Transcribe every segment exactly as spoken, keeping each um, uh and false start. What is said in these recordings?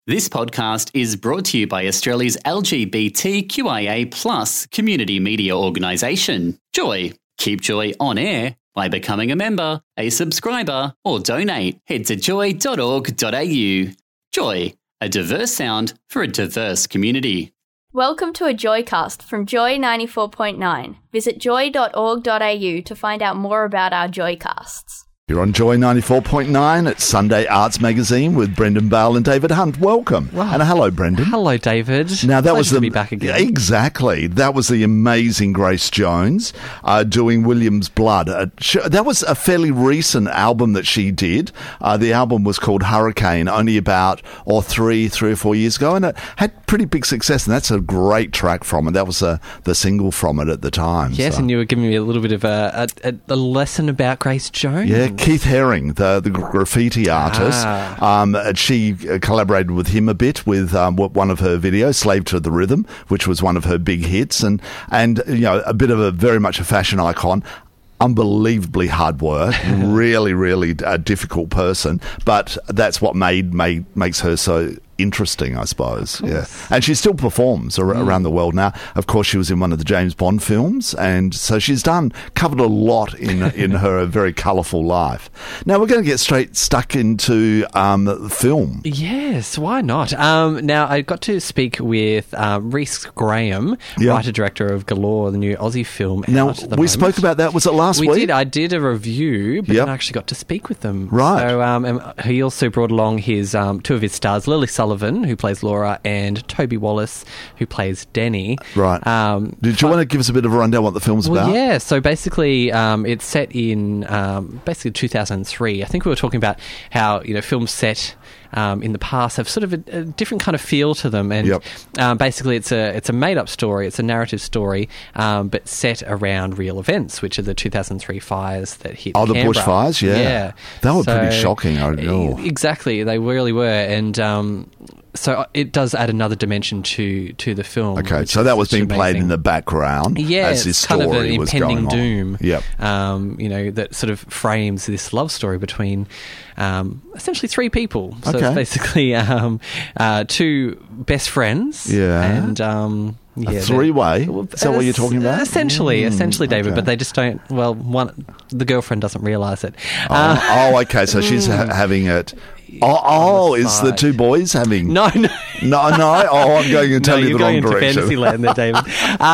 This podcast is brought to you by Australia's L G B T Q I A plus community media organisation, Joy. Keep Joy on air by becoming a member, a subscriber, or donate. Head to joy dot org dot a u. Joy, a diverse sound for a diverse community. Welcome to a Joycast from Joy ninety-four point nine. Visit joy dot org dot a u to find out more about our Joycasts. You're on Joy ninety-four point nine at Sunday Arts Magazine with Brendan Bale and David Hunt. Welcome. Wow. And hello, Brendan. Hello, David. Now, that Pleasure was the, to be back again. Exactly. That was the amazing Grace Jones uh, doing William's Blood. Uh, sh- that was a fairly recent album that she did. Uh, the album was called Hurricane, only about or three, three or four years ago, and it had pretty big success. And that's a great track from it. That was uh, the single from it at the time. Yes, so. and you were giving me a little bit of a, a, a lesson about Grace Jones. Yeah, Keith Haring, the, the graffiti artist. Ah. Um, she collaborated with him a bit with um, one of her videos, Slave to the Rhythm, which was one of her big hits, and, and you know, a bit of a very much a fashion icon. Unbelievably hard work, really, really a difficult person, but that's what made, made makes her so interesting, I suppose. Yeah, and she still performs ar- mm. around the world now. Of course, she was in one of the James Bond films, and so she's done covered a lot in in her very colourful life. Now we're going to get straight stuck into um, the film. Yes, why not? Um, now I got to speak with uh, Rhys Graham, Yeah. writer director of Galore, the new Aussie film. Now out at the we moment. spoke about that. Was it last We week? did. I did a review, but Yep. then I actually got to speak with them. Right. So um, and he also brought along his um, two of his stars, Lily Sullivan, who plays Laura, and Toby Wallace, who plays Denny. Right. Um, Did you want to give us a bit of a rundown what the film's Well, about? yeah. So basically, um, it's set in um, basically two thousand three. I think we were talking about how you know films set um, in the past have sort of a, a different kind of feel to them, and Yep. um, basically, it's a it's a made up story. It's a narrative story, um, but set around real events, which are the two thousand three fires that hit. Oh, the Canberra. bushfires, yeah. yeah. They were So- pretty shocking, I know. Exactly, they really were, and. Um, So it does add another dimension to, to the film. Okay, which so is- that was which is being played amazing. in the background Yeah, as this it's kind story of an was impending going on. doom. Yep. Um, you know, that sort of frames this love story between um, essentially three people. So Okay. it's basically um, uh, two best friends. Yeah. And um, yeah, A they're- three-way? Well, Is that what you're talking about? Essentially, Mm, essentially, David. okay. But they just don't. Well, one the girlfriend doesn't realise it. Oh, Uh, oh, okay, so she's ha- having it... Oh, oh is the side. two boys having... no, no. No, no. Oh, I'm going to tell no, you you're the wrong going into direction. fantasy land there, David.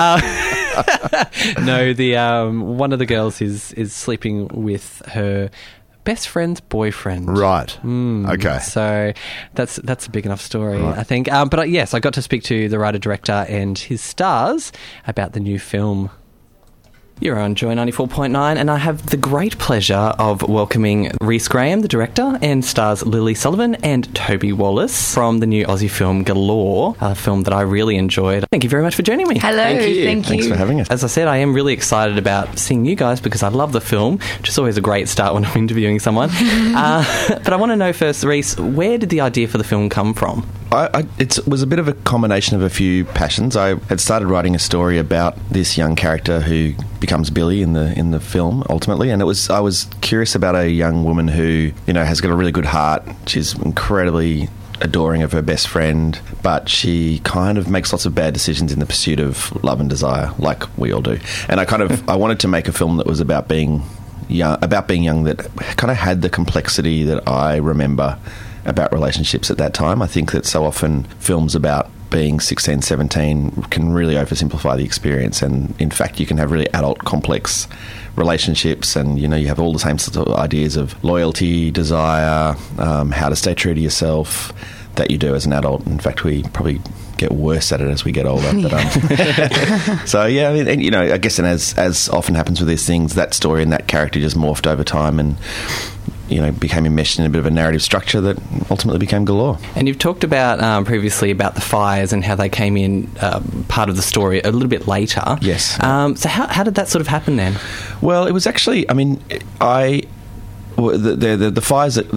uh, no, the um, one of the girls is is sleeping with her best friend's boyfriend. Right. Mm, Okay. So that's that's a big enough story, Right. I think. Um, but uh, yes, I got to speak to the writer director and his stars about the new film. You're on Joy ninety-four point nine, and I have the great pleasure of welcoming Rhys Graham, the director, and stars Lily Sullivan and Toby Wallace from the new Aussie film Galore, a film that I really enjoyed. Thank you very much for joining me. Hello, Thank you. thank Thanks you. for having us. As I said, I am really excited about seeing you guys because I love the film, which is always a great start when I'm interviewing someone. uh, but I want to know first, Rhys, where did the idea for the film come from? I, I, it was a bit of a combination of a few passions. I had started writing a story about this young character who becomes Billy in the in the film ultimately, and it was I was curious about a young woman who you know has got a really good heart. She's incredibly adoring of her best friend, but she kind of makes lots of bad decisions in the pursuit of love and desire, like we all do. And I kind of I wanted to make a film that was about being young, about being young, that kind of had the complexity that I remember about relationships at that time. I think that so often films about being sixteen, seventeen can really oversimplify the experience, and in fact you can have really adult complex relationships, and you know you have all the same sort of ideas of loyalty, desire, um, how to stay true to yourself that you do as an adult. In fact, we probably get worse at it as we get older. But, um, so yeah, I mean, and, you know, I guess, and as as often happens with these things, that story and that character just morphed over time, and you know, became enmeshed in a bit of a narrative structure that ultimately became Galore. And you've talked about um, previously about the fires and how they came in um, part of the story a little bit later. Yes. Um, so how, how did that sort of happen then? Well, it was actually, I mean, I the the, the fires that, that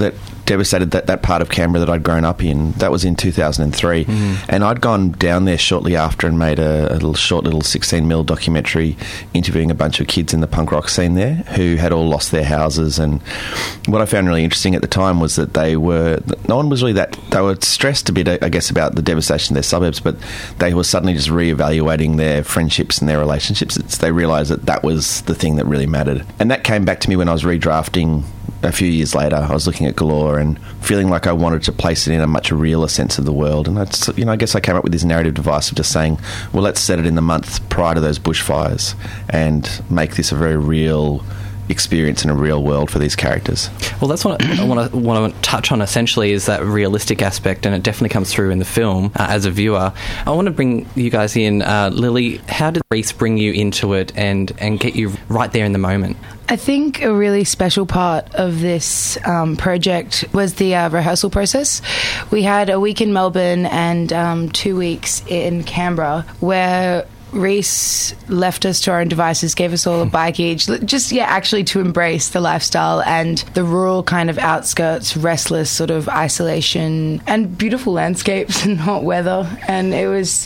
devastated that, that part of Canberra that I'd grown up in. That was in two thousand three. Mm. And I'd gone down there shortly after and made a, a little short little sixteen mil documentary interviewing a bunch of kids in the punk rock scene there who had all lost their houses. And what I found really interesting at the time was that they were, no one was really that, they were stressed a bit, I guess, about the devastation of their suburbs, but they were suddenly just reevaluating their friendships and their relationships. It's, they realised that that was the thing that really mattered. And that came back to me when I was redrafting a few years later. I was looking at Galore and feeling like I wanted to place it in a much realer sense of the world. And that's, you know, I guess I came up with this narrative device of just saying, well, let's set it in the month prior to those bushfires and make this a very real experience in a real world for these characters. Well, that's what I want to want to touch on essentially, is that realistic aspect, and it definitely comes through in the film uh, as a viewer. I want to bring you guys in. Uh, Lily, how did Rhys bring you into it and, and get you right there in the moment? I think a really special part of this um, project was the uh, rehearsal process. We had a week in Melbourne and um, two weeks in Canberra where Rhys left us to our own devices, gave us all a bike each, just, yeah, actually to embrace the lifestyle and the rural kind of outskirts, restless sort of isolation and beautiful landscapes and hot weather. And it was,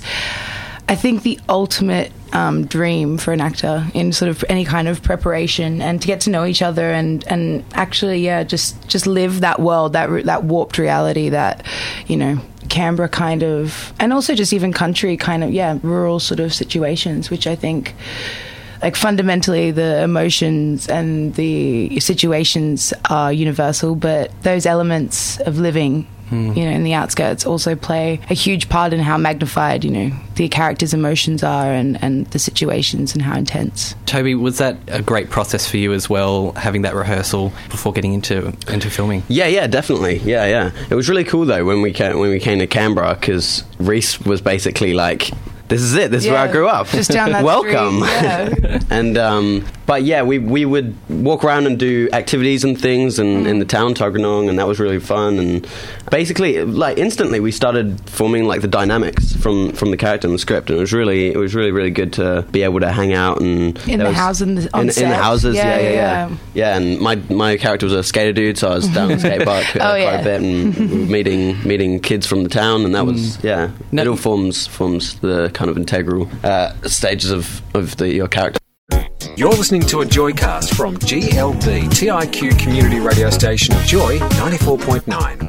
I think, the ultimate um, dream for an actor in sort of any kind of preparation, and to get to know each other and, and actually, yeah, just, just live that world, that that warped reality that, you know, Canberra kind of, and also just even country kind of, yeah, rural sort of situations, which I think, like, fundamentally the emotions and the situations are universal, but those elements of living, mm. you know, in the outskirts also play a huge part in how magnified, you know, the characters' emotions are and, and the situations and how intense. Toby, was that a great process for you as well, having that rehearsal before getting into into filming? Yeah, yeah, definitely. Yeah, yeah. It was really cool though when we came, when we came to Canberra, because Rhys was basically like, this is it. This is yeah, where I grew up. Just down that Welcome. Street, yeah. and um, but yeah, we we would walk around and do activities and things in, mm. in the town Tuggeranong, and that was really fun. And basically, like instantly, we started forming like the dynamics from, from the character and the script, and it was really it was really really good to be able to hang out and in the house and on in, set. in the houses. Yeah, yeah, yeah, yeah. yeah. Yeah, and my my character was a skater dude, so I was down the skate park uh, oh, quite yeah. a bit and meeting meeting kids from the town, and that was mm. yeah. No. It all forms forms the kind of integral uh, stages of, of the, your character. You're listening to a Joycast from G L B T I Q community radio station Joy ninety-four point nine.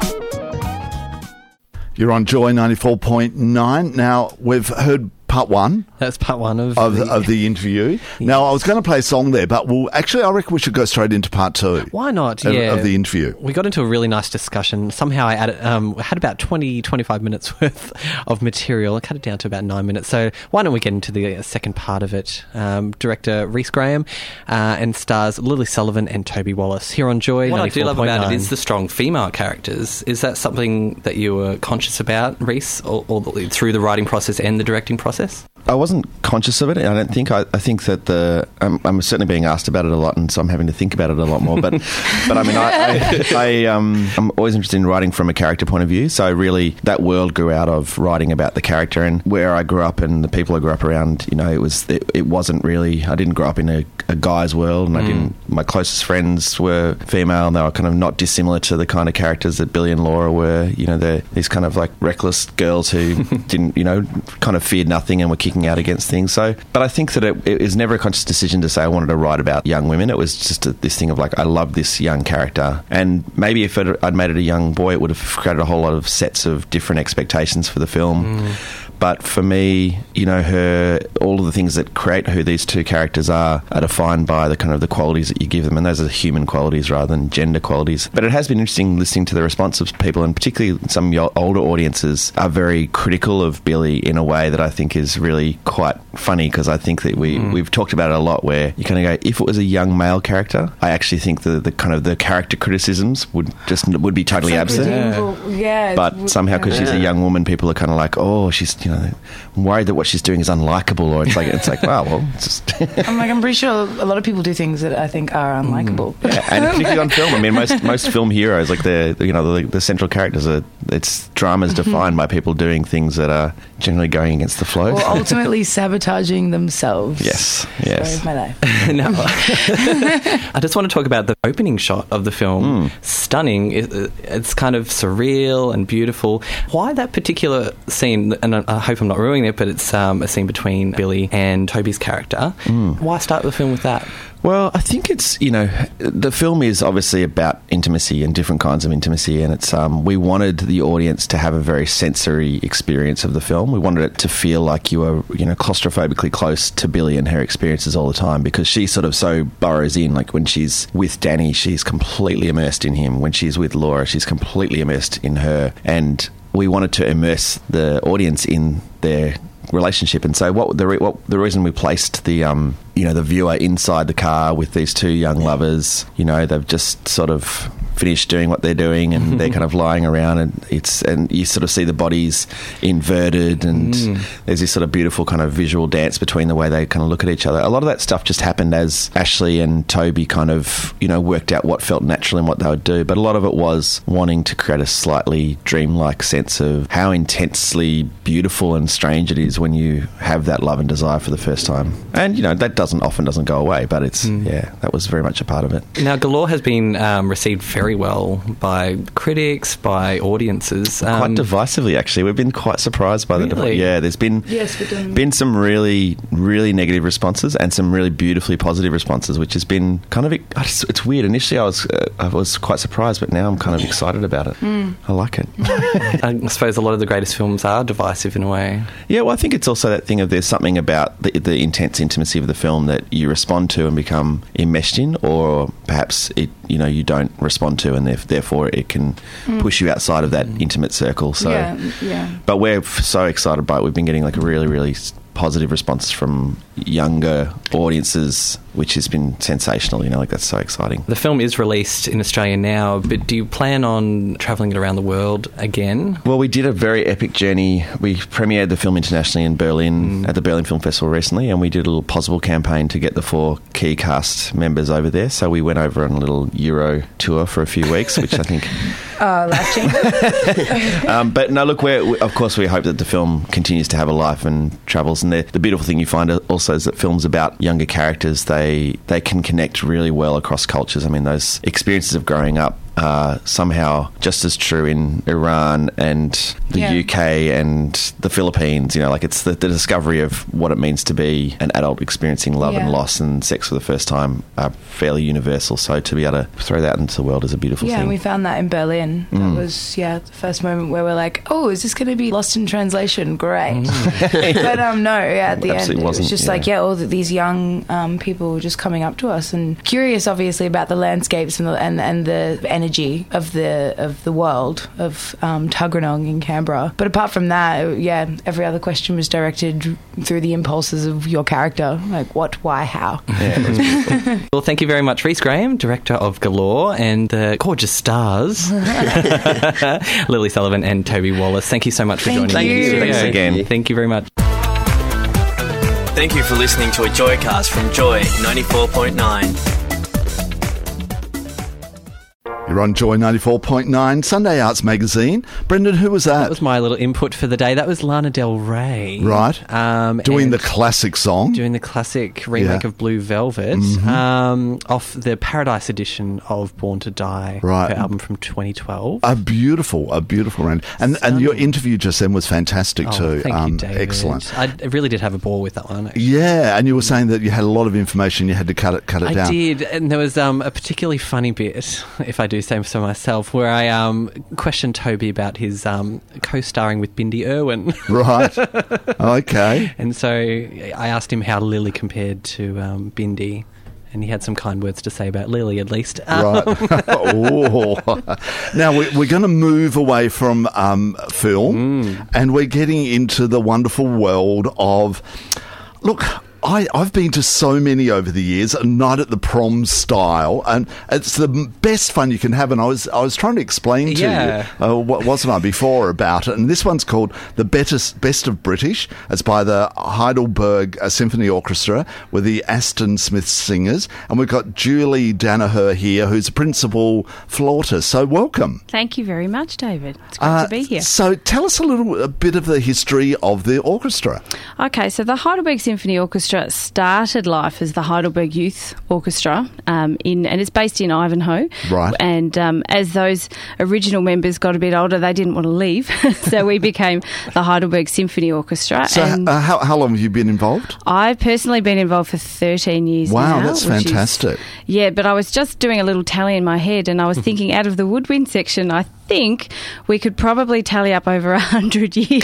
You're on Joy ninety-four point nine. Now, we've heard part one. That's part one of, of, the, the, of the interview. Yeah. Now, I was going to play a song there, but we'll, actually, I reckon we should go straight into part two. Why not? Of, yeah. of the interview. We got into a really nice discussion. Somehow I added, um, had about twenty, twenty-five minutes worth of material. I cut it down to about nine minutes. So why don't we get into the second part of it? Um, director Rhys Graham uh, and stars Lily Sullivan and Toby Wallace here on Joy. What I do love about it is the strong female characters. Is that something that you were conscious about, Rhys, or, or through the writing process and the directing process? I wasn't conscious of it. I don't think. I, I think that the I'm, I'm certainly being asked about it a lot, and so I'm having to think about it a lot more. But but I mean, I, I, I um I'm always interested in writing from a character point of view. So really, that world grew out of writing about the character and where I grew up and the people I grew up around. You know, it was it, it wasn't really. I didn't grow up in a, a guy's world, and mm. I didn't. My closest friends were female, and they were kind of not dissimilar to the kind of characters that Billy and Laura were. You know, they're these kind of like reckless girls who didn't, you know, kind of feared nothing and were kicking out against things. So, but I think that it, it was never a conscious decision to say I wanted to write about young women. It was just a, this thing of like, I love this young character. And maybe if it, I'd made it a young boy, it would have created a whole lot of sets of different expectations for the film. Mm. But for me, you know, her, all of the things that create who these two characters are are defined by the kind of the qualities that you give them, and those are human qualities rather than gender qualities. But it has been interesting listening to the response of people, and particularly some older audiences are very critical of Billy in a way that I think is really quite funny, because I think that we, mm. we've talked about it a lot, where you kind of go, if it was a young male character, I actually think the, the kind of the character criticisms would just would be totally absent. Yeah. yeah. But somehow, because yeah. she's a young woman, people are kind of like, oh, she's, you know, I'm worried that what she's doing is unlikable, or it's like it's like wow, well, it's just I'm like I'm pretty sure a lot of people do things that I think are unlikable. Mm. Yeah, and particularly on film. I mean, most most film heroes, like the you know the, the central characters are it's dramas defined by people doing things that are generally going against the flow. Or ultimately sabotaging themselves. Yes, yes. Story of my life. No. I just want to talk about the opening shot of the film. Mm. Stunning. It, it's kind of surreal and beautiful. Why that particular scene, and I hope I'm not ruining it, but it's um, a scene between Billy and Toby's character. Mm. Why start the film with that? Well, I think it's, you know, the film is obviously about intimacy and different kinds of intimacy, and it's um, we wanted the audience to have a very sensory experience of the film. We wanted it to feel like you were, you know, claustrophobically close to Billy and her experiences all the time, because she sort of so burrows in. Like when she's with Danny, she's completely immersed in him. When she's with Laura, she's completely immersed in her. And we wanted to immerse the audience in their relationship. And so what the re- what the reason we placed the um you know the viewer inside the car with these two young lovers, you know, they've just sort of finished doing what they're doing and they're kind of lying around, and it's and you sort of see the bodies inverted, and mm. there's this sort of beautiful kind of visual dance between the way they kind of look at each other. A lot of that stuff just happened as Ashley and Toby kind of, you know, worked out what felt natural and what they would do, but a lot of it was wanting to create a slightly dreamlike sense of how intensely beautiful and strange it is when you have that love and desire for the first time. And, you know, that doesn't often doesn't go away, but it's, mm. yeah, that was very much a part of it. Now, Galore has been um, received very well by critics, by audiences. Um, quite divisively, actually. We've been quite surprised by the... Really? Yeah, there's been, yes, been some really, really negative responses and some really beautifully positive responses, which has been kind of... It's weird. Initially, I was uh, I was quite surprised, but now I'm kind of excited about it. Mm. I like it. I suppose a lot of the greatest films are divisive in a way. Yeah, well, I think it's also that thing of there's something about the, the intense intimacy of the film that you respond to and become enmeshed in, or perhaps it, you know, you don't respond to, and therefore it can mm. push you outside of that mm. intimate circle. So, yeah, yeah. But we're so excited by it. We've been getting like a really, really positive response from younger audiences, which has been sensational. You know, like that's so exciting. The film is released in Australia now, but do you plan on travelling it around the world again? Well, we did a very epic journey. We premiered the film internationally in Berlin mm. at the Berlin Film Festival recently, and we did a little possible campaign to get the four key cast members over there. So we went over on a little Euro tour for a few weeks, which I think... Uh, life-changing. um, but no, look, we're, we, of course we hope that the film continues to have a life and travels. And the, the beautiful thing you find also is that films about younger characters, they, they can connect really well across cultures. I mean, those experiences of growing up are somehow just as true in Iran and the yeah. U K and the Philippines. You know, like it's the, the discovery of what it means to be an adult experiencing love yeah. and loss and sex for the first time are fairly universal. So to be able to throw that into the world is a beautiful yeah, thing. Yeah, and we found that in Berlin. That mm. was, yeah, the first moment where we're like, oh, is this going to be lost in translation? Great. Mm. But um, no, yeah, at the it end, it was just yeah. like, yeah, all the, these young um, people were just coming up to us and curious, obviously, about the landscapes and the, and, and the energy of the of the world of um, Tuggeranong in Canberra. But apart from that, yeah, every other question was directed through the impulses of your character, like what, why, how. Yeah, well, thank you very much, Rhys Graham, director of Galore, and the gorgeous stars Lily Sullivan and Toby Wallace. Thank you so much for thank joining you. me. Thanks again. Thank you very much. Thank you for listening to a Joycast from Joy ninety-four point nine. You're on Joy ninety-four point nine, Sunday Arts Magazine. Brendan, who was that? That was my little input for the day. That was Lana Del Rey. Right. Um, doing the classic song. Doing the classic remake yeah. of Blue Velvet mm-hmm. um, off the Paradise edition of Born to Die, right. her album from twenty twelve. A beautiful, a beautiful round. And and your interview just then was fantastic oh, too. Thank um, you, David. Excellent. I really did have a ball with that one, actually. Yeah, and you were saying that you had a lot of information, you had to cut it cut it I down. I did, and there was um, a particularly funny bit, if I do say so myself, where I um, questioned Toby about his um, co-starring with Bindi Irwin. Right. Okay. And so I asked him how Lily compared to um, Bindi, and he had some kind words to say about Lily, at least. Right. Oh. Now, we, we're going to move away from um, film, mm. and we're getting into the wonderful world of... Look... I, I've been to so many over the years, a night at the prom style, and it's the best fun you can have. And I was I was trying to explain to Yeah. you, uh, what wasn't I, before about it. And this one's called The Best, Best of British. It's by the Heidelberg uh, Symphony Orchestra with the Aston Smith Singers. And we've got Julie Danaher here, who's a principal flautist. So welcome. Thank you very much, David. It's great Uh, to be here. So tell us a little a bit of the history of the orchestra. Okay, so the Heidelberg Symphony Orchestra started life as the Heidelberg Youth Orchestra, um, in, and it's based in Ivanhoe. Right. And um, as those original members got a bit older, they didn't want to leave, so we became the Heidelberg Symphony Orchestra. So and uh, how, how long have you been involved? I've personally been involved for thirteen years Wow, now. that's which is- fantastic. yeah, but I was just doing a little tally in my head, and I was thinking out of the woodwind section, I think we could probably tally up over a hundred years.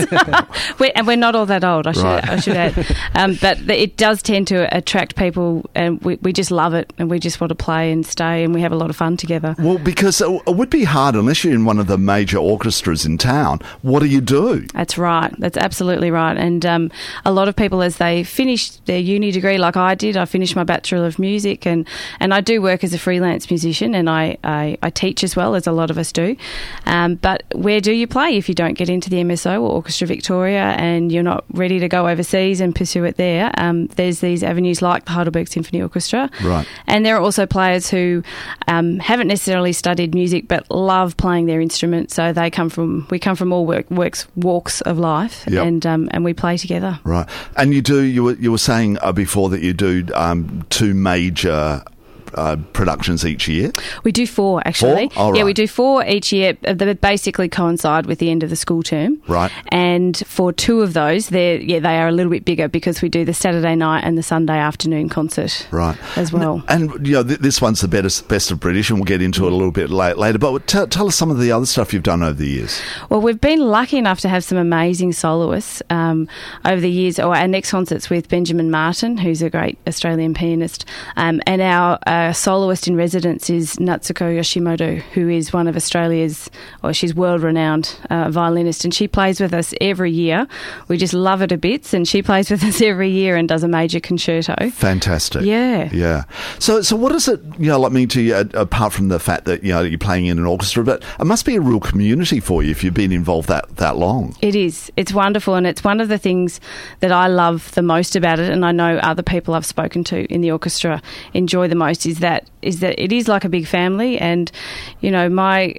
we're, and we're not all that old, I should, Right. I should add. Um, but th- it does tend to attract people, and we, we just love it, and we just want to play and stay, and we have a lot of fun together. Well, because it it would be hard unless you're in one of the major orchestras in town. What do you do? That's right. That's absolutely right. And um, a lot of people, as they finish their uni degree, like I did, I finished my Bachelor of Music, and, and I do work as a freelance musician, and I, I, I teach as well, as a lot of us do. Um, but where do you play if you don't get into the M S O or Orchestra Victoria and you're not ready to go overseas and pursue it there? Um, there's these avenues like the Heidelberg Symphony Orchestra. Right. And there are also players who um, haven't necessarily studied music but love playing their instrument. So they come from, we come from all work, works, walks of life, Yep. and um, and we play together. Right. And you do, you were, you were saying uh, before that you do um, two major uh, productions each year? We do four, actually. Four? Oh, Yeah, right. we do four each year that basically coincide with the end of the school term. Right. And for two of those, they're, yeah, they are a little bit bigger because we do the Saturday night and the Sunday afternoon concert Right. as well. And, you know, th- this one's the best, best of British, and we'll get into it a little bit late, later. But t- tell us some of the other stuff you've done over the years. Well, we've been lucky enough to have some amazing soloists um, over the years. Or our next concert's with Benjamin Martin, who's a great Australian pianist, um, and our uh, soloist in residence is Natsuko Yoshimoto, who is one of Australia's, or she's world-renowned uh, violinist, and she plays with us every year. We just love her to bits, and she plays with us every year and does a major concerto. Fantastic. Yeah. Yeah. So, so what does it, you know, like mean to you, uh, apart from the fact that, you know, you're playing in an orchestra, but it must be a real community for you if you've been involved that, that long. It is. It's wonderful, and it's one of the things that I love the most about it, and I know other people I've spoken to in the orchestra enjoy the most, is that is that it is like a big family. And, you know, my,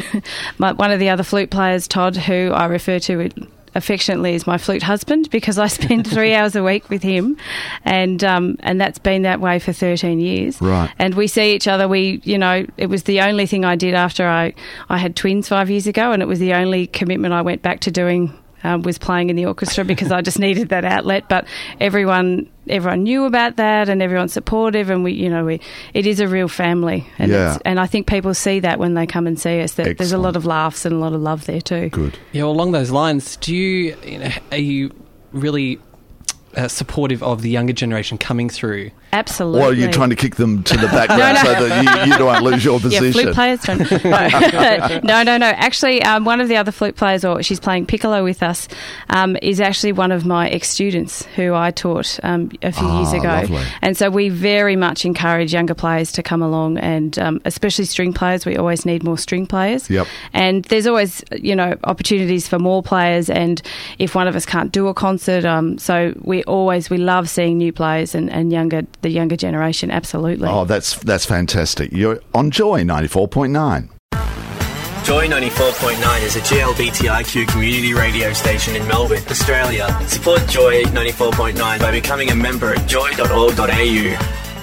my one of the other flute players, Todd, who I refer to affectionately as my flute husband, because I spend three hours a week with him, and um, and that's been that way for thirteen years. Right. And we see each other. We, you know, it was the only thing I did after I, I had twins five years ago, and it was the only commitment I went back to doing. Um, was playing in the orchestra because I just needed that outlet. But everyone, everyone knew about that, and everyone's supportive, and we, you know, we, it is a real family, and Yeah. it's, and I think people see that when they come and see us. That there's a lot Excellent. of laughs and a lot of love there too. Good. Yeah, well, along those lines, do you, you know, are you really uh, supportive of the younger generation coming through? Absolutely. Or are you trying to kick them to the background No, no. so that you, you don't lose your position? Yeah, flute players don't. No, no, no. no. Actually, um, one of the other flute players, or she's playing piccolo with us, um, is actually one of my ex-students who I taught um, a few Ah, years ago. lovely. And so we very much encourage younger players to come along, and um, especially string players. We always need more string players. Yep. And there's always, you know, opportunities for more players. And if one of us can't do a concert, um, so we always we love seeing new players and, and younger the younger generation. Absolutely. Oh, that's that's fantastic. You're on Joy ninety-four point nine. Joy ninety-four point nine is a G L B T I Q community radio station in Melbourne, Australia. Support Joy ninety-four point nine by becoming a member at joy dot org dot a u.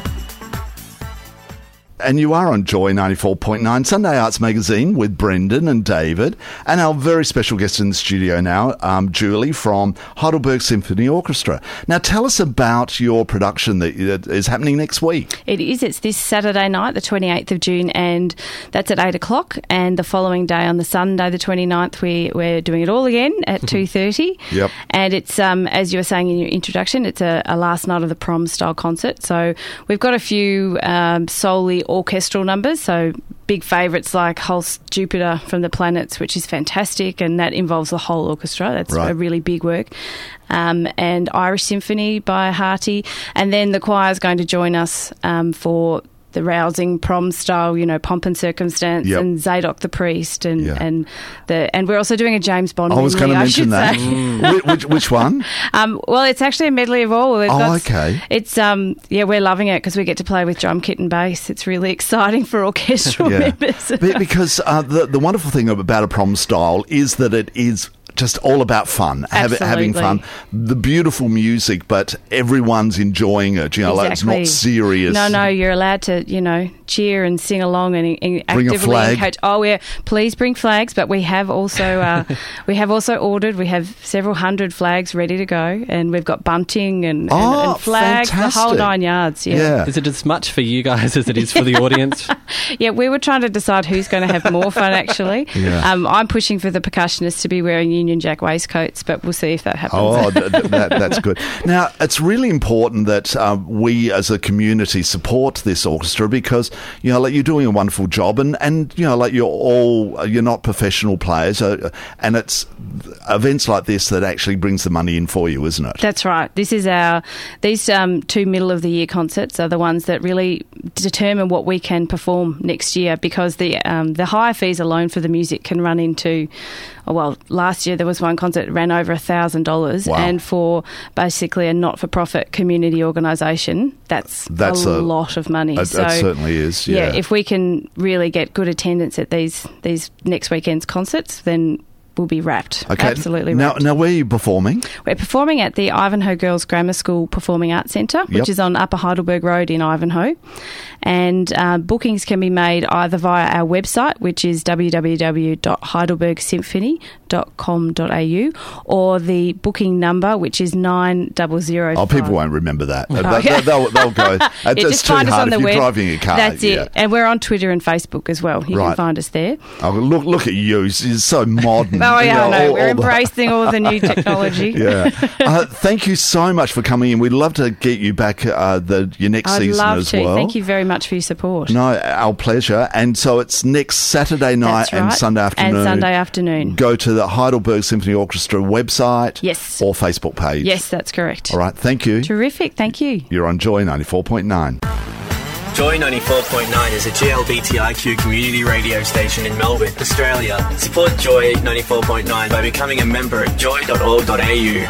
And you are on Joy ninety-four point nine, Sunday Arts Magazine, with Brendan and David, and our very special guest in the studio now, um, Julie from Heidelberg Symphony Orchestra. Now, tell us about your production that is happening next week. It is. It's this Saturday night, the twenty-eighth of June, and that's at eight o'clock. And the following day, on the Sunday, the twenty-ninth, we, we're doing it all again at two thirty. Yep. And it's, um, as you were saying in your introduction, it's a, a last night of the prom style concert. So we've got a few um, solely orchestral numbers, so big favourites like Holst Jupiter from the Planets, which is fantastic, and that involves the whole orchestra. That's Right. a really big work. Um, and Irish Symphony by Harty. And then the choir's going to join us um, for the rousing prom style, you know, Pomp and Circumstance, Yep. and Zadok the Priest, and Yeah. and the and we're also doing a James Bond. I was going medley, to mention I that. should say. Whi- which, which one? Um, well, it's actually a medley of all. We've Oh, got- okay. It's um, yeah, we're loving it because we get to play with drum kit and bass. It's really exciting for orchestral members. Be- because uh, the the wonderful thing about a prom style is that it is just all about fun, have, having Absolutely. fun, the beautiful music, but everyone's enjoying it. You know, like it's not serious. No, no, you're allowed to, you know, cheer and sing along and, and Bring a actively flag. encourage. Oh, yeah, please bring flags. But we have also uh, we have also ordered. We have several hundred flags ready to go, and we've got bunting and, and, Oh, and flags, the whole fantastic. nine yards. Yeah. Yeah. Is it as much for you guys as it is for the audience? Yeah, we were trying to decide who's going to have more fun, actually. Yeah. Um, I'm pushing for the percussionists to be wearing Union Jack waistcoats, but we'll see if that happens. Oh, th- th- that, that's good. Now, it's really important that um, we as a community support this orchestra because, you know, like you're doing a wonderful job and, and you know, like you're all, you're not professional players uh, and it's events like this that actually brings the money in for you, isn't it? That's right. This is our these um, two middle of the year concerts are the ones that really determine what we can perform next year because the um, the higher fees alone for the music can run into. Oh, well, last year there was one concert that ran over a thousand dollars, Wow. and for basically a not-for-profit community organisation, that's, That's a, a- lot of money. It, so it certainly is. Yeah. if we can really get good attendance at these these next weekend's concerts, then we'll be wrapped. Okay. Absolutely Now, wrapped. now, where are you performing? We're performing at the Ivanhoe Girls Grammar School Performing Arts Centre, which Yep. is on Upper Heidelberg Road in Ivanhoe. And uh, bookings can be made either via our website, which is w w w dot heidelberg symphony dot com dot a u, or the booking number, which is nine zero zero Oh, five. people won't remember that. Oh, They- yeah. they'll, they'll go. It's Yeah, it's just too find us hard on the if you're web. driving a car. That's yeah. it. And we're on Twitter and Facebook as well. You Right. can find us there. Oh, look, look at you. You're so modern. Oh, You yeah, know, I know. all- We're all the- embracing all the new technology. Yeah. Uh, thank you so much for coming in. We'd love to get you back uh, the your next I'd season love as to. well. Thank you very much for your support. No, our pleasure. And so it's next Saturday night That's right. and Sunday afternoon. And Sunday afternoon. Go to the Heidelberg Symphony Orchestra website. Yes. Or Facebook page. Yes, that's correct. All right. Thank you. Terrific. Thank you. You're on Joy ninety-four point nine. Joy ninety-four point nine is a G L B T I Q community radio station in Melbourne, Australia. Support Joy ninety-four point nine by becoming a member at joy dot org dot a u.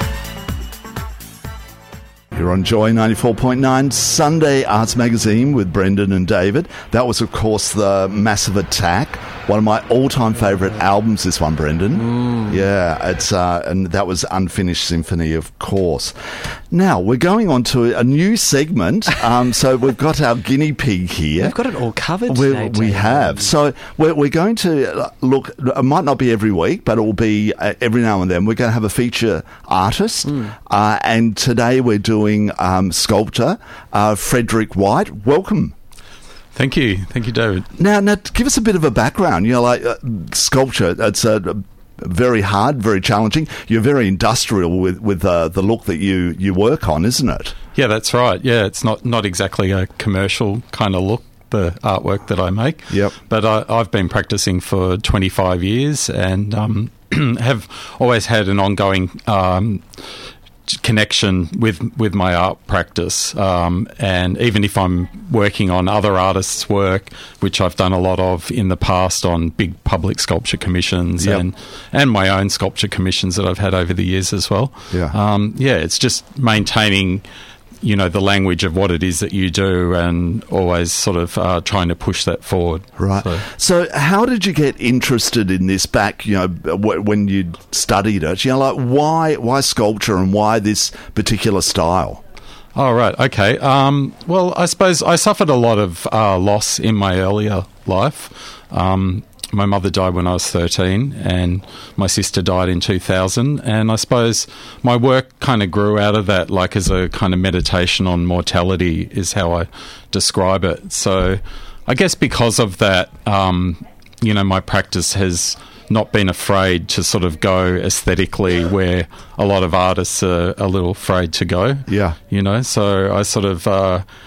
You're on Joy ninety-four point nine, Sunday Arts Magazine with Brendan and David. That was, of course, the Massive Attack. One of my all-time favourite albums, this one, Brendan. Mm. Yeah, it's uh, and that was Unfinished Symphony, of course. Now, we're going on to a new segment. Um, so we've got our guinea pig here. We've got it all covered We, today, we David. have. So we're, we're going to uh, look, it might not be every week, but it will be uh, every now and then. We're going to have a feature artist. Mm. Uh, and today we're doing um, sculptor uh, Frederick White. Welcome. Thank you. Thank you, David. Now, now, give us a bit of a background. You know, like uh, sculpture, it's uh, very hard, very challenging. You're very industrial with, with uh, the look that you, you work on, isn't it? Yeah, that's right. Yeah, it's not, not exactly a commercial kind of look, the artwork that I make. Yep. But I, I've been practicing for twenty-five years and um, have always had an ongoing um, connection with with my art practice, um, and even if I'm working on other artists' work, which I've done a lot of in the past on big public sculpture commissions, Yep. and and my own sculpture commissions that I've had over the years as well. Yeah. um, yeah, it's just maintaining, you know, the language of what it is that you do, and always sort of uh, trying to push that forward. Right. So- So, how did you get interested in this back, you know, w- when you studied it? You know, like, why why sculpture and why this particular style? Oh, right. Okay. Um, well, I suppose I suffered a lot of uh, loss in my earlier life. Um, my mother died when I was thirteen, and my sister died in two thousand. And I suppose my work kind of grew out of that, like as a kind of meditation on mortality is how I describe it. So I guess because of that, um, you know, my practice has not been afraid to sort of go aesthetically where a lot of artists are a little afraid to go. Yeah. You know, so I sort of uh,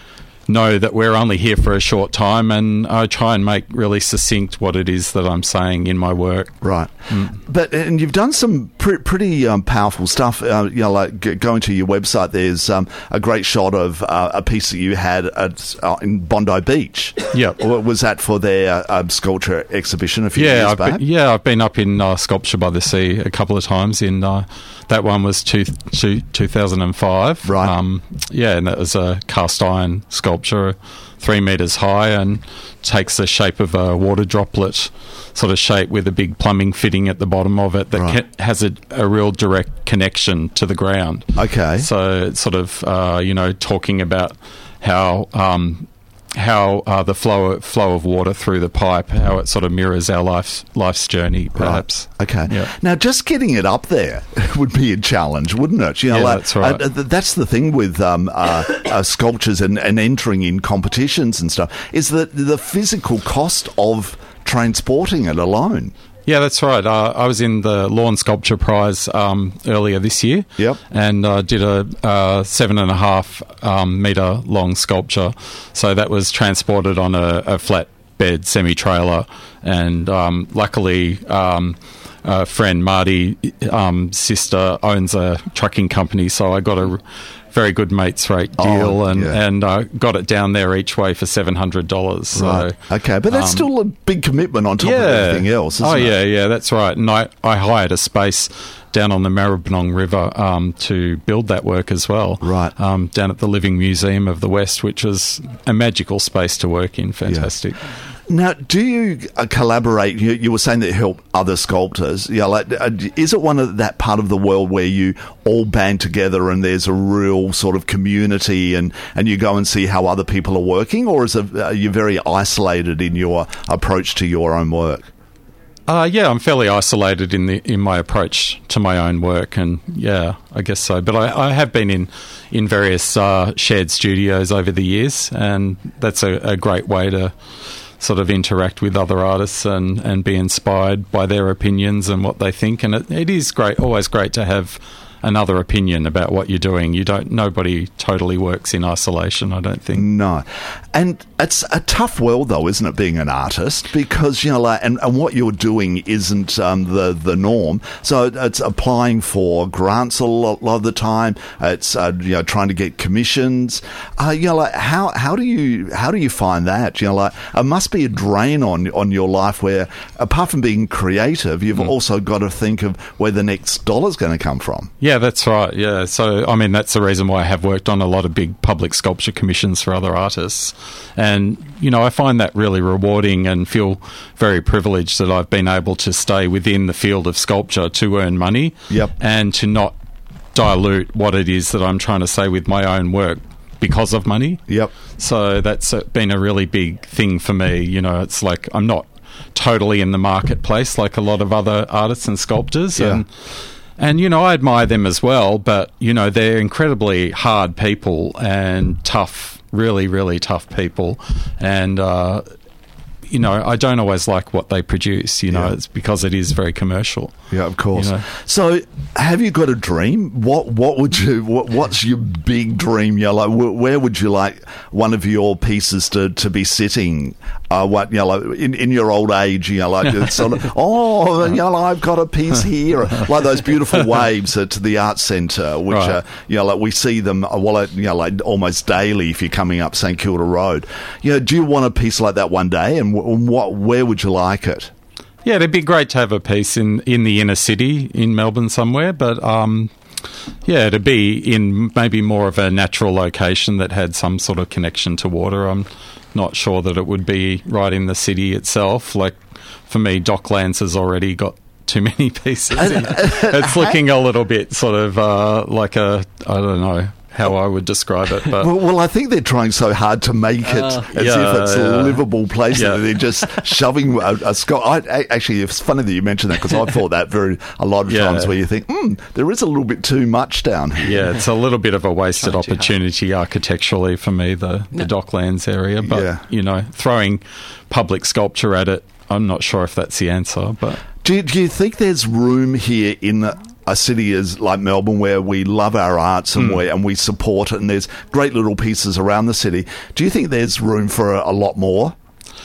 know that we're only here for a short time, and I try and make really succinct what it is that I'm saying in my work. Right. Mm. But and you've done some pre- pretty um, powerful stuff. Uh, you know, like g- going to your website, there's um, a great shot of uh, a piece that you had at, uh, in Bondi Beach. Yeah. Was that for their uh, sculpture exhibition a few yeah, years I've back? Been, yeah, I've been up in uh, Sculpture by the Sea a couple of times. In uh, that one was two, two, two thousand five. Right. Um, yeah, and that was a cast iron sculpture, three metres high, and takes the shape of a water droplet sort of shape with a big plumbing fitting at the bottom of it that right. ca- has a, a real direct connection to the ground. Okay. So it's sort of, uh, you know, talking about how... Um, how uh, the flow flow of water through the pipe, how it sort of mirrors our life's, life's journey, perhaps. Right. Okay. Yeah. Now, just getting it up there would be a challenge, wouldn't it? You know, yeah, like, that's right. Uh, that's the thing with um, uh, uh, sculptures and, and entering in competitions and stuff, is that the physical cost of transporting it alone. Yeah, that's right. Uh, I was in the Lawn Sculpture Prize um, earlier this year. Yep. And uh, did a uh, seven and a half um, metre long sculpture. So that was transported on a, a flatbed semi-trailer. And um, luckily, um, a friend, Marty, um, sister, owns a trucking company. So I got a very good mates rate deal, oh, and yeah. and uh, got it down there each way for seven hundred dollars. So, right. Okay, but that's um, still a big commitment on top yeah. of everything else, isn't oh, it? yeah, yeah, that's right. And I, I hired a space down on the Maribyrnong River um, to build that work as well. Right. Um, down at the Living Museum of the West, which is a magical space to work in. Fantastic. Yeah. Now, do you uh, collaborate? You, you were saying that you help other sculptors. Yeah, like, uh, is it one of that part of the world where you all band together and there's a real sort of community, and, and you go and see how other people are working, or is it, are you very isolated in your approach to your own work? Uh, yeah, I'm fairly isolated in the in my approach to my own work, and yeah, I guess so. But I, I have been in in various uh, shared studios over the years, and that's a, a great way to sort of interact with other artists and, and be inspired by their opinions and what they think. And it, it is great, always great to have another opinion about what you're doing. You don't. Nobody totally works in isolation, I don't think. No. And it's a tough world, though, isn't it, being an artist? Because, you know, like, and, and what you're doing isn't um, the, the norm. So it's applying for grants a lot, lot of the time. It's, uh, you know, trying to get commissions. Uh, you know, like, how, how do you how do you find that? You know, like, it must be a drain on, on your life where, apart from being creative, you've mm. also got to think of where the next dollar's going to come from. Yeah. Yeah, that's right. Yeah, so I mean that's the reason why I have worked on a lot of big public sculpture commissions for other artists, and you know I find that really rewarding and feel very privileged that I've been able to stay within the field of sculpture to earn money, yep. and to not dilute what it is that I'm trying to say with my own work because of money. Yep. So that's been a really big thing for me. You know, it's like I'm not totally in the marketplace like a lot of other artists and sculptors, yeah. and. And, you know, I admire them as well, but, you know, they're incredibly hard people and tough, really, really tough people. And, uh, you know, I don't always like what they produce, you know, yeah. it's because it is very commercial. Yeah, of course. You know? So, have you got a dream? What What would you? What, what's your big dream? You know, like, wh- where would you like one of your pieces to, to be sitting? Uh, what you know, like in, in your old age, you know, like it's sort of, oh, you know, I've got a piece here, like those beautiful waves at the Arts Centre, which right. are, you know, like we see them, well, you know, like almost daily if you're coming up St Kilda Road. You know, do you want a piece like that one day, and w- what, where would you like it? Yeah, it'd be great to have a piece in, in the inner city in Melbourne somewhere, but um, yeah, it'd be in maybe more of a natural location that had some sort of connection to water. I'm not sure that it would be right in the city itself. Like, for me, Docklands has already got too many pieces. It's looking a little bit sort of uh, like a, I don't know how I would describe it. But well, well, I think they're trying so hard to make it uh, as yeah, if it's yeah. a livable place, yeah. that they're just shoving a, a Scott. I, actually, it's funny that you mentioned that, because I've thought that very a lot of yeah. times where you think, hmm, there is a little bit too much down here. Yeah, it's a little bit of a wasted opportunity architecturally for me, the, the Docklands area. But, yeah. you know, throwing public sculpture at it, I'm not sure if that's the answer. But do you, do you think there's room here in the a city is like Melbourne, where we love our arts and Mm. we and we support it, and there's great little pieces around the city. Do you think there's room for a, a lot more?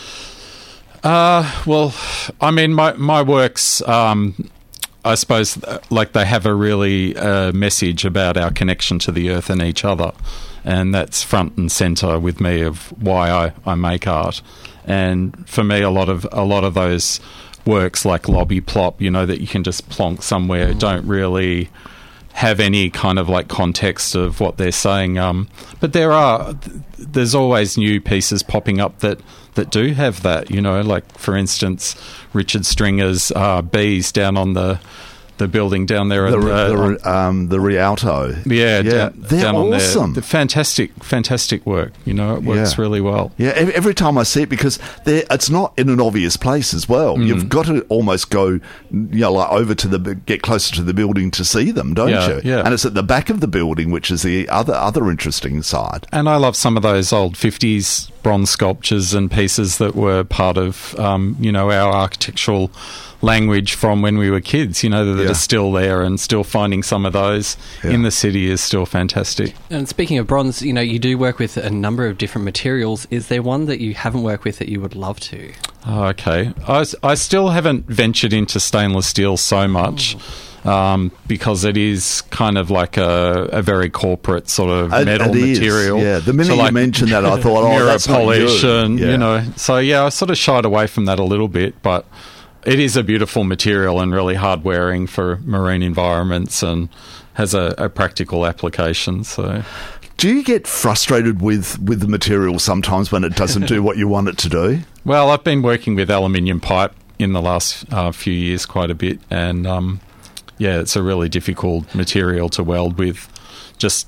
Uh, well, I mean, my my works, um, I suppose, uh, like they have a really uh, message about our connection to the earth and each other, and that's front and centre with me of why I, I make art. And for me, a lot of a lot of those works, like Lobby Plop, you know, that you can just plonk somewhere, don't really have any kind of like context of what they're saying. Um, but there are, there's always new pieces popping up that, that do have that, you know, like for instance, Richard Stringer's uh, Bees down on the the building down there. The, at the, the, um, the Rialto. Yeah, yeah. down, They're down on awesome. there. The fantastic, fantastic work. You know, it works Yeah. really well. Yeah, ev- every time I see it, because they're- it's not in an obvious place as well. Mm. You've got to almost go, you know, like over to the, get closer to the building to see them, don't Yeah, you? yeah. And it's at the back of the building, which is the other other interesting side. And I love some of those old fifties bronze sculptures and pieces that were part of, um, you know, our architectural language from when we were kids, you know, that Yeah. are still there, and still finding some of those Yeah. in the city is still fantastic. And speaking of bronze, you know, you do work with a number of different materials. Is there one that you haven't worked with that you would love to? Oh, okay. I, s- I still haven't ventured into stainless steel so much. Um, because it is kind of like a, a very corporate sort of It- metal it is, material. yeah. The minute So, you like, mentioned that, I thought, oh, mirror that's not polish you. and Yeah. you know. So yeah, I sort of shied away from that a little bit, but it is a beautiful material and really hard wearing for marine environments, and has a, a practical application. So. Do you get frustrated with, with the material sometimes when it doesn't do what you want it to do? Well, I've been working with aluminium pipe in the last uh, few years quite a bit, and um, yeah, it's a really difficult material to weld with. Just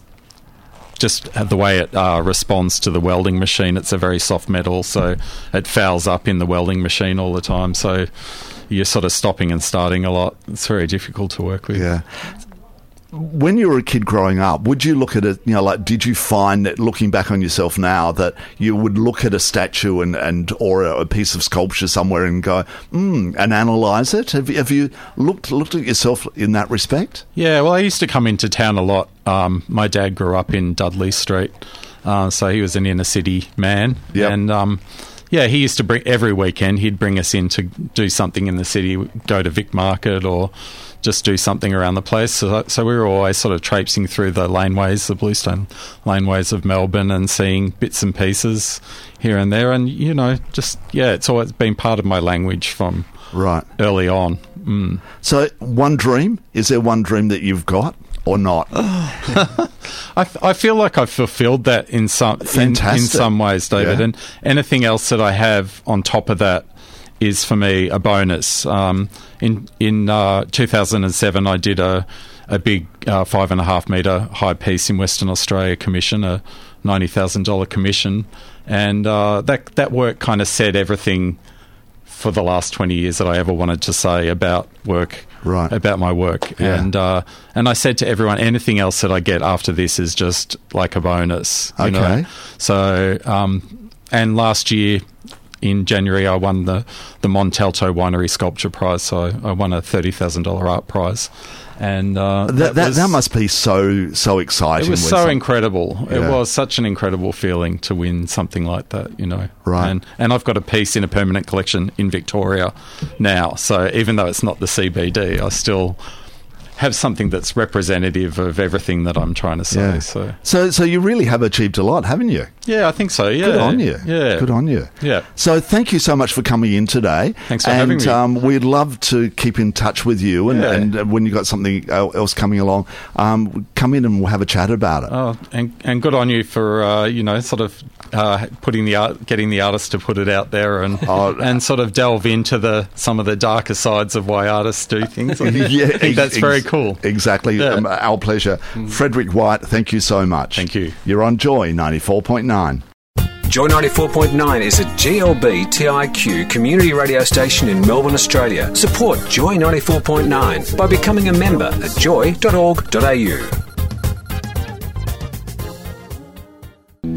just the way it uh, responds to the welding machine, it's a very soft metal, so it fouls up in the welding machine all the time. So you're sort of stopping and starting a lot. It's very difficult to work with. Yeah. When you were a kid growing up, would you look at it, you know, like, did you find that, looking back on yourself now, that you would look at a statue and, and or a, a piece of sculpture somewhere and go, hmm, and analyse it? Have you, have you looked looked at yourself in that respect? Yeah, well, I used to come into town a lot. Um, my dad grew up in Dudley Street, uh, so he was an inner city man. Yep. And um, yeah, he used to bring, every weekend, he'd bring us in to do something in the city, go to Vic Market or just do something around the place. So, so we were always sort of traipsing through the laneways, the Bluestone laneways of Melbourne, and seeing bits and pieces here and there. And, you know, just, yeah, it's always been part of my language from right early on. Mm. So, one dream? Is there one dream that you've got or not? I, f- I feel like I've fulfilled that in some in, in Fantastic. some ways, David. Yeah. And anything else that I have on top of that is for me a bonus. Um, in in uh, two thousand seven, I did a a big uh, five and a half metre high piece in Western Australia commission, a ninety thousand dollar commission, and uh, that that work kind of said everything for the last twenty years that I ever wanted to say about work, right? About my work, Yeah. and uh, and I said to everyone, anything else that I get after this is just like a bonus. You Okay. know? So, um, and last year in January, I won the the Montalto Winery Sculpture Prize. So I, I won a thirty thousand dollar art prize, and uh, That, that, was- that must be so so exciting. it was when so some- incredible. Yeah. It was such an incredible feeling to win something like that, you know. Right. And, and I've got a piece in a permanent collection in Victoria now. So even though it's not the C B D, I still have something that's representative of everything that I'm trying to say. Yeah. So So, so you really have achieved a lot, haven't you? yeah, I think so. Yeah. Good on you. Yeah. Good on you. Yeah. So thank you so much for coming in today. Thanks for and, having me. Um, we'd love to keep in touch with you, and, Yeah. and uh, when you've got something el- else coming along, um, come in and we'll have a chat about it. Oh, and and good on you for uh, you know sort of uh, putting the art, getting the artist to put it out there, and Oh. and sort of delve into the some of the darker sides of why artists do things. I Yeah, think that's ex- very cool. Exactly. Yeah. Um, our pleasure. Frederick White, thank you so much. Thank you. You're on Joy ninety-four point nine. Joy ninety-four point nine is a G L B T I Q community radio station in Melbourne, Australia. Support Joy ninety-four point nine by becoming a member at joy dot org dot a u.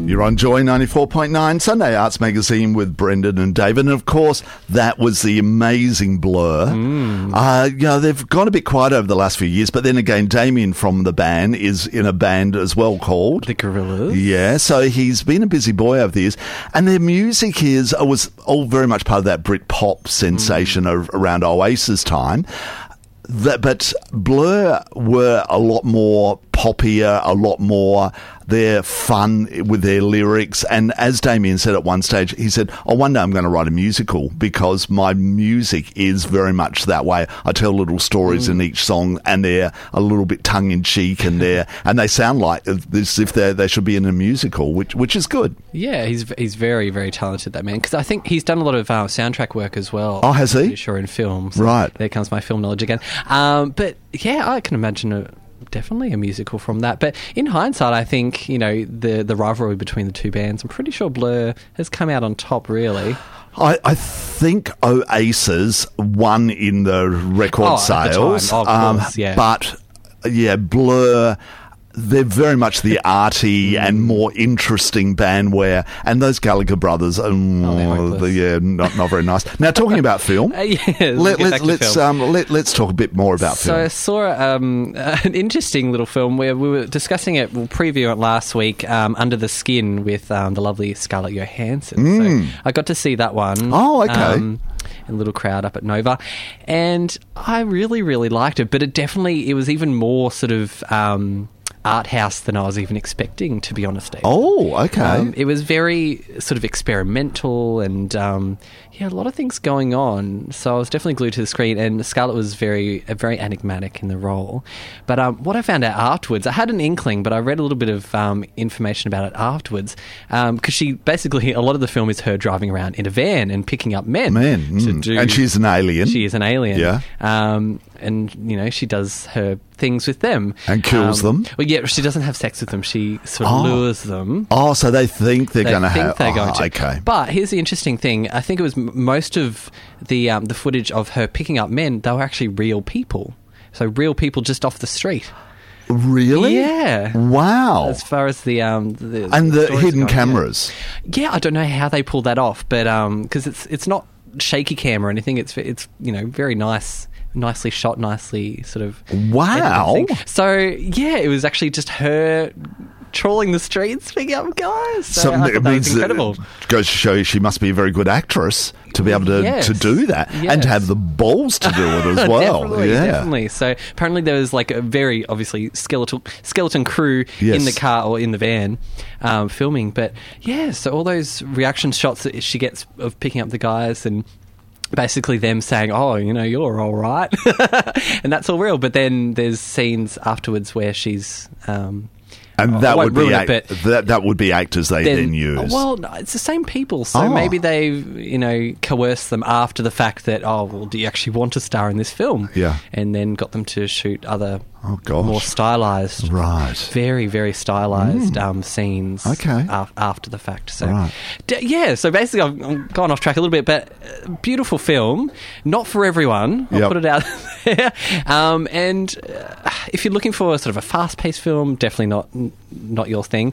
You're on Joy ninety-four point nine, Sunday Arts Magazine with Brendan and David. And, of course, that was the amazing Blur. Mm. Uh, you know, they've gone a bit quiet over the last few years, but then again, Damien from the band is in a band as well called... The Gorillaz. Yeah, so he's been a busy boy over the years. And their music is was all very much part of that Brit-pop sensation mm. of, around Oasis time. That, but Blur were a lot more poppier, a lot more... They're fun with their lyrics. And as Damien said at one stage, he said, oh, one day I'm going to write a musical because my music is very much that way. I tell little stories mm. in each song and they're a little bit tongue-in-cheek and they're and they sound like as if they they should be in a musical, which which is good. Yeah, he's he's very, very talented, that man. Because I think he's done a lot of uh, soundtrack work as well. Oh, has he? I'm pretty sure in films. Right. There comes my film knowledge again. Um, but, yeah, I can imagine a... definitely a musical from that. But in hindsight, I think, you know, the the rivalry between the two bands, I'm pretty sure Blur has come out on top, really. I, I think Oasis won in the record oh, sales. At the time, of course, um, yeah. But, yeah, Blur... They're very much the arty and more interesting band where, and those Gallagher brothers, um, oh, the, yeah, not, not very nice. Now, talking about film, uh, yeah, let, let's, let, let's film. Um, let, let's talk a bit more about so film. So I saw um, an interesting little film where we were discussing it, we'll preview it last week, um, Under the Skin with um, the lovely Scarlett Johansson. Mm. So I got to see that one. Oh, okay. Um, a little crowd up at Nova, and I really, really liked it. But it definitely, it was even more sort of um, art house than I was even expecting, to be honest. Dave. Oh, okay. Um, it was very sort of experimental and um, yeah, a lot of things going on. So I was definitely glued to the screen, and Scarlett was very, uh, very enigmatic in the role. But um, what I found out afterwards, I had an inkling, but I read a little bit of um, information about it afterwards, because um, she basically, a lot of the film is her driving around in a van and picking up men. Men, to mm. do, and she's an alien. She is an alien. Yeah. Um, and, you know, she does her things with them. And kills um, them. Well, yeah, she doesn't have sex with them. She sort of oh. lures them. Oh, so they think they're they going to think have... They're oh, going to. Okay. But here's the interesting thing. I think it was m- most of the um, the footage of her picking up men, they were actually real people. So real people just off the street. Really? Yeah. Wow. As far as the... Um, the and the, the hidden going, cameras. Yeah. yeah, I don't know how they pulled that off, but because um, it's it's not shaky cam or anything. It's, it's you know, very nice... nicely shot, nicely sort of... Wow. So, yeah, it was actually just her trawling the streets, picking up guys. So, so I it thought that means was incredible. It goes to show you she must be a very good actress to be able to, yes. to do that yes. and to have the balls to do it as well. definitely, yeah. definitely. So apparently there was like a very, obviously, skeletal skeleton crew yes. in the car or in the van um, filming. But, yeah, so all those reaction shots that she gets of picking up the guys and... basically them saying, oh, you know, you're all right. And that's all real. But then there's scenes afterwards where she's... Um, and that would, be it, act- that, that would be actors they then, then use. Well, no, it's the same people. So oh. maybe they've, you know, coerced them after the fact that, oh, well, do you actually want to star in this film? Yeah. And then got them to shoot other... Oh, gosh. More stylised. Right. Very, very stylised mm. um, scenes okay. af- after the fact. So, right. d- yeah, so basically I've, I've gone off track a little bit, but uh, beautiful film. Not for everyone. I'll yep. put it out there. Um, and uh, if you're looking for sort of a fast-paced film, definitely not not your thing.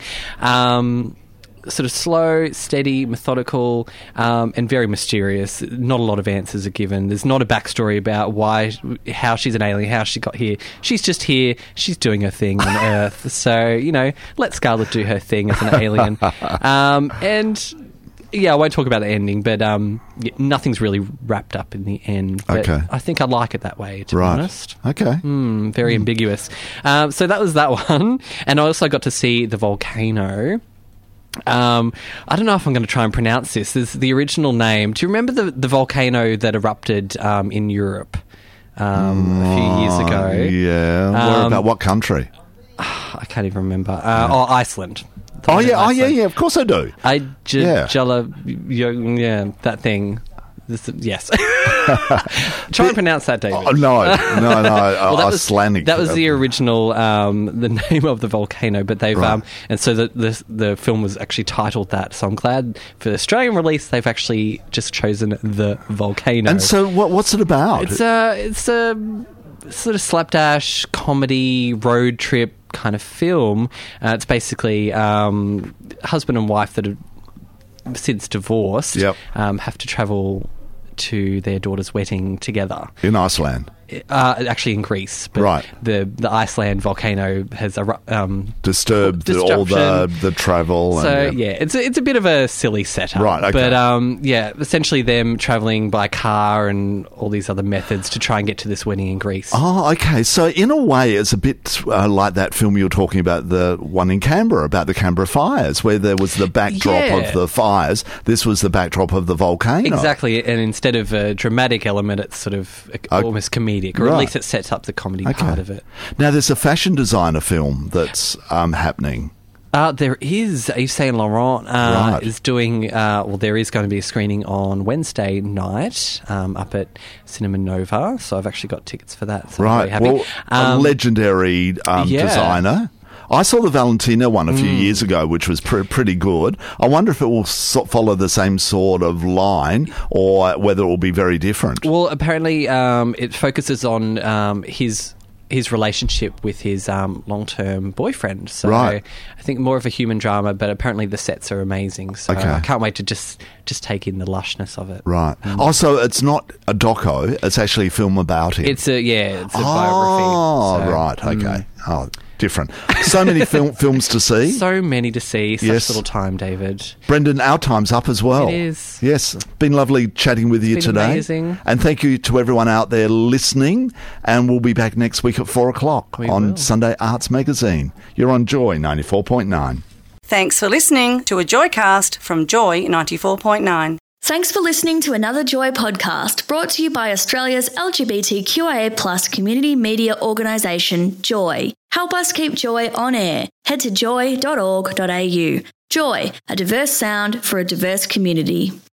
Um sort of slow, steady, methodical, um, and very mysterious. Not a lot of answers are given. There's not a backstory about why, how she's an alien, how she got here. She's just here. She's doing her thing on Earth. So, you know, let Scarlett do her thing as an alien. Um, and... yeah, I won't talk about the ending, but um, yeah, nothing's really wrapped up in the end. But okay. I think I like it that way, to right. be honest. Okay. Mm, very mm. ambiguous. Um, so that was that one. And I also got to see The Volcano. Um, I don't know if I'm going to try and pronounce this. This is the original name. Do you remember the, the volcano that erupted um, in Europe um, a few years ago? Yeah. Um, Where about what country? I can't even remember. Uh, oh, Iceland. Oh yeah, oh yeah, yeah. Of course I do. I j- yeah. Jella, yeah, that thing. This, yes. Try and pronounce that, David. Oh, no, no, no. well, that Icelandic. Was, that was the original, um, the name of the volcano, but they've, right. um, and so the, the the film was actually titled that. So I'm glad for the Australian release they've actually just chosen The Volcano. And so, what what's it about? It's a it's a sort of slapdash comedy road trip kind of film. Uh, it's basically um, husband and wife that have since divorced Yep. um, have to travel to their daughter's wedding together. In Iceland. Uh, actually in Greece. But Right. The, the Iceland volcano has eru- um, Disturbed all the, disruption. the travel. So, and, yeah, it's a, it's a bit of a silly setup. Right, okay. But, um, yeah, essentially them travelling by car and all these other methods to try and get to this wedding in Greece. Oh, okay. So in a way, it's a bit uh, like that film you were talking about, the one in Canberra, about the Canberra fires, where there was the backdrop Yeah. of the fires. This was the backdrop of the volcano. Exactly, and instead of a dramatic element, it's sort of a, Uh, almost comedic, or right. at least it sets up the comedy Okay. part of it. Now, there's a fashion designer film that's um, happening. Uh, there is Yves Saint Laurent uh, Right. is doing. Uh, well, there is going to be a screening on Wednesday night um, up at Cinema Nova. So I've actually got tickets for that. So I'm Right. very happy. Well, a Um, legendary um, yeah. designer. I saw the Valentino one a few Mm. years ago, which was pr- pretty good. I wonder if it will so- follow the same sort of line or whether it will be very different. Well, apparently, um, it focuses on um, his his relationship with his um, long term boyfriend. So Right. I think more of a human drama, but apparently the sets are amazing. So Okay. I can't wait to just just take in the lushness of it. Right. Also, it's not a doco, it's actually a film about him. It's a yeah, it's a oh, biography. So, right. mm. Okay. Oh, different. So many film, films to see. So many to see. Such Yes. little time, David. Brendan, our time's up as well. It is. Yes. Been lovely chatting with you been today. amazing. And thank you to everyone out there listening. And we'll be back next week at four o'clock We on will. Sunday Arts Magazine. You're on Joy ninety-four point nine. Thanks for listening to a Joycast from Joy ninety-four point nine. Thanks for listening to another Joy podcast brought to you by Australia's L G B T Q I A plus community media organisation, Joy. Help us keep Joy on air. Head to joy dot org dot a u. Joy, a diverse sound for a diverse community.